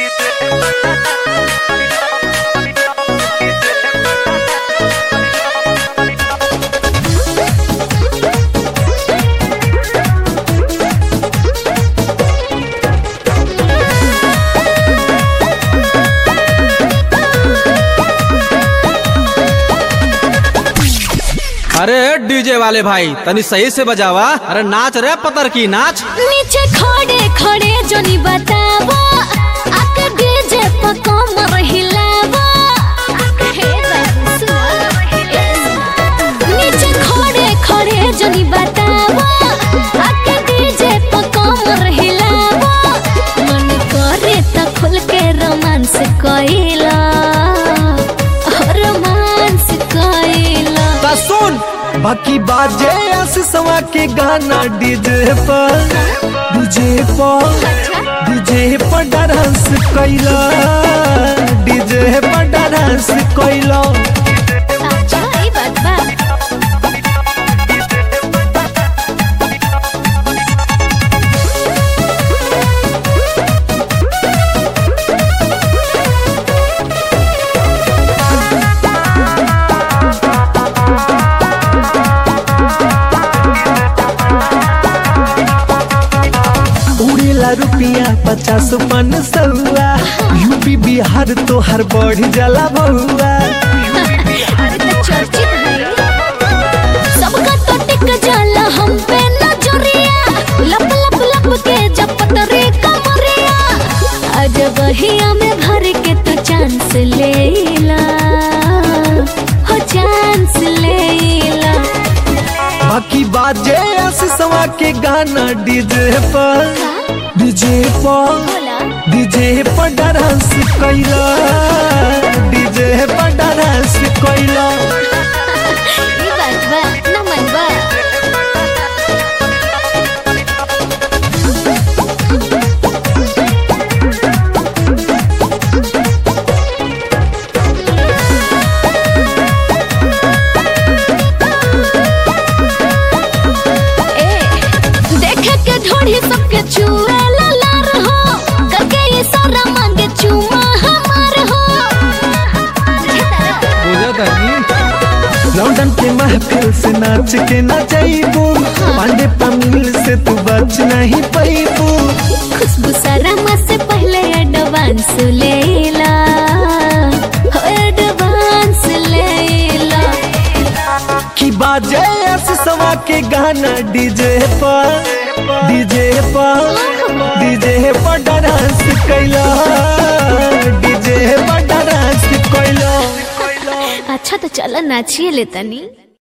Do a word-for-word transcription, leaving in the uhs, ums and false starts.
अरे डीजे वाले भाई तनी सही से बजावा। अरे नाच रे पतर की नाच। नीचे खड़े खड़े जोनी बतावा आके डीजे पर कमर हिलावा। हे बाबू सुनो नीचे खड़े खड़े जोनी बतावा आके डीजे पर कमर हिलावा। मन करे त खुल के रोमांस कइला रोमांस कइला। ता सुन बाकी बाजे आशीषवा के गाना डीजे पर डीजे पर डीजे पर डांस कइला डीजे पर डांस कइला। अच्छा ई बात बा। रुपया पचास पन सौआ यूपी बिहार तो हर बढ़ जाला बहुआ। चर्चित है सबका तो टिक जाला हम पे नजरिया लप लप लप के जपत रे कमरिया। आज बहिया में भर के तो चांस लेला हो चांस लेला। बाकी बाजे आशीषवा के गाना डीजे पर डीजे पर डीजे पर डांस कइला डीजे पर डांस कइला। ई बात बा न मन बा। ए देखे के ढोढ़ी सबके छुए लौंडन के महफिल से नाच के ना जाइबू पांडे पमील से तू बच नहीं पाइबू। खुशबू सरमा से पहले एडवांस लेला एडवांस लेला। की बाजे आशीषवा के गाना डीजे पर डीजे पर डीजे पर डांस कइला डीजे पर डांस कइला। अच्छा तो चलो नाचिए ले तनी।